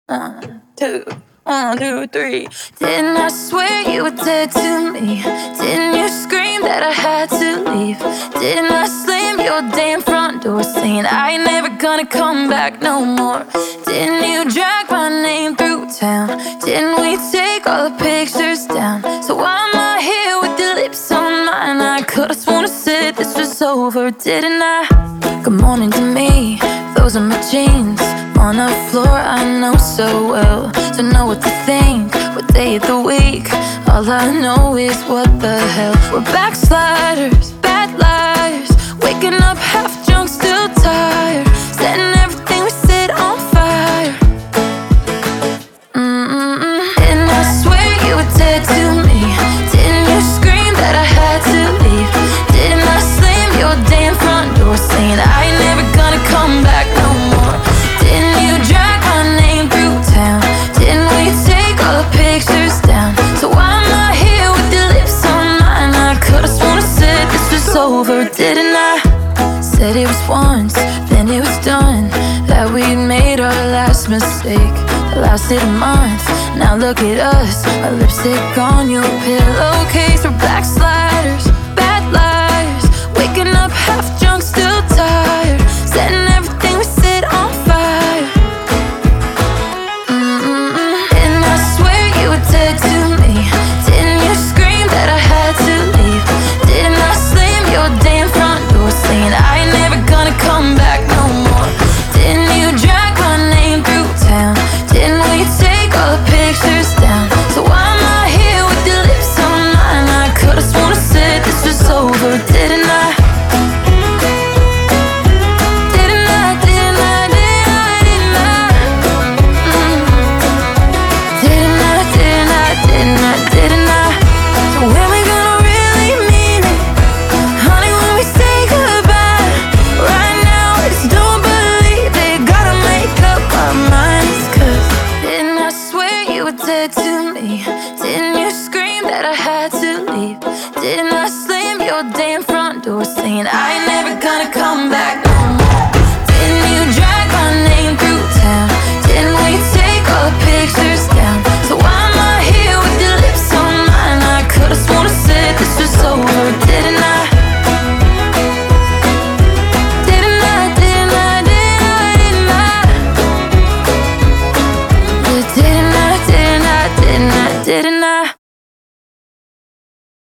One, two, three. Didn't I swear you were dead to me? Didn't you scream that I had to leave? Didn't I slam your damn front door saying I ain't never gonna come back no more? Didn't you drag my name through town? Didn't we take all the pictures down? So why am I here with your lips on mine? I could've sworn I said this was over, didn't I? Good morning to me, those are my jeans on the floor I know so well. So know what to think, what day of the week. All I know is what the hell. We're backsliders, bad liars, waking up half drunk, still tired, setting everything we said on fire. Didn't I swear you were dead to me? Didn't you scream that I had to leave? Didn't I slam your damn front door saying I ain't never gonna come back no more? Didn't you drag my name through town? Didn't we take all the pictures down? So why am I here with your lips on mine? I could've sworn I said this was over, didn't I? Said it was once, then it was done, that we'd made our last mistake. It lasted a month, now look at us, our lipstick on your pillowcase. We're backsliders, bad liars, waking up half drunk, still tired, setting everything we said on fire. Didn't I swear you were dead to me? Didn't you scream that I had to leave? Didn't I slam your damn front door saying I ain't never gonna come back no more? Didn't you drag my name through town? Didn't we take all the pictures down? So why am I here with your lips on mine? I could've sworn I said this was over, didn't I? To